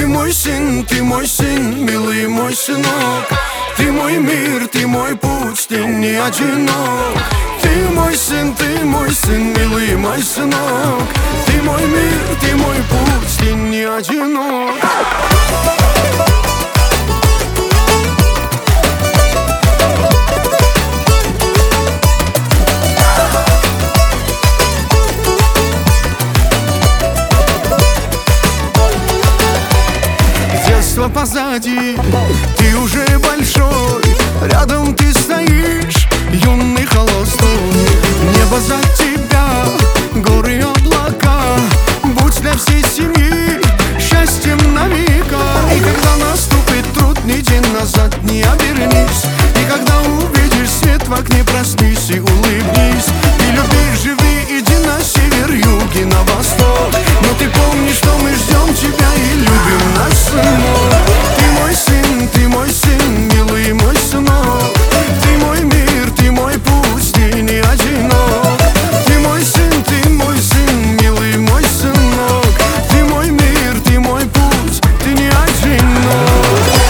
ты мой сын, милый мой сынок. Ты мой мир, ты мой путь, ты не одинок. Ты мой сын, милый мой сынок. Ты мой мир, ты мой путь, ты не одинок. Детство позади, ты уже большой. Рядом ты стоишь, юный холостой. Небо за тебя, горы и облака. Будь для всей семьи счастьем на века. И когда наступит трудный день, назад не обернись. И когда увидишь свет в окне, проснись и улыбнись. И люби, живи, иди на север, юг и на восток. Но ты помни, что мы ждем тебя и любим наш сынок. Ты мой сын, милый мой сынок. Ты мой мир, ты мой путь, ты не одинок. Ты мой сын, милый мой сынок. Ты мой мир, ты мой путь, ты не одинок.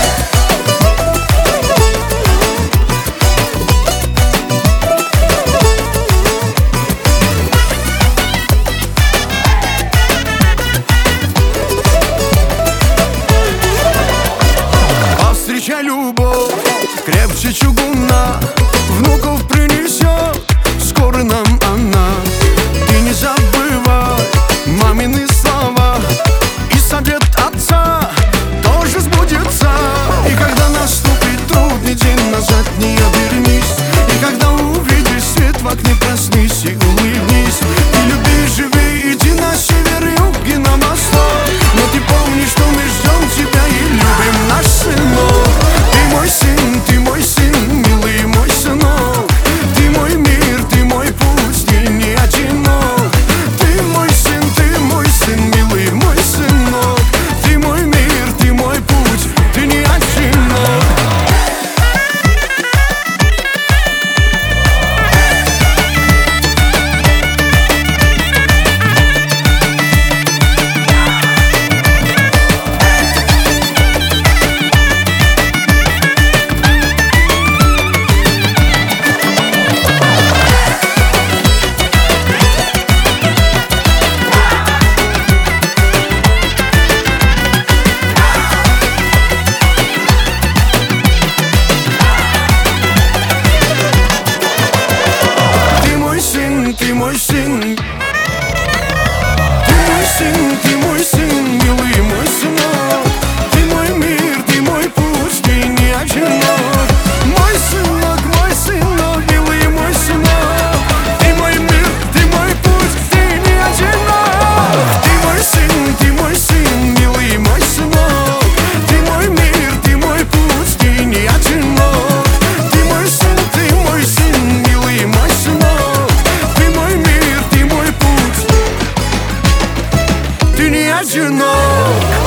Встречай любовь, крепче чугуна. Внуков принесет скоро нам она. Ты не забывай мамины слова, и совет отца тоже сбудется. И когда наступит трудный день, назад не обернись. И когда увидишь свет в окне, проснись и улыбнись. И люби, живи, иди на север, юг и на восток. Но ты помни, что мы ждем тебя и любим наш сынок. Ты мой сын, милый мой сынок. Ты мой мир, ты мой путь, ты не одинок. Ты мой сын, милый мой сынок. Ты мой мир, ты мой путь, ты не одинок. Ты мой сын, ты мой сын, милый мой сынок. Ты мой мир, ты мой путь, ты не одинок. Мой сынок, милый мой сынок. Ты мой мир, ты мой путь, ты не одинок. Ты мой сын, милый мой сынок. Ты мой мир, ты мой путь, ты не одинок. Ты мой сын, милый мой сынок. Ты не одинок.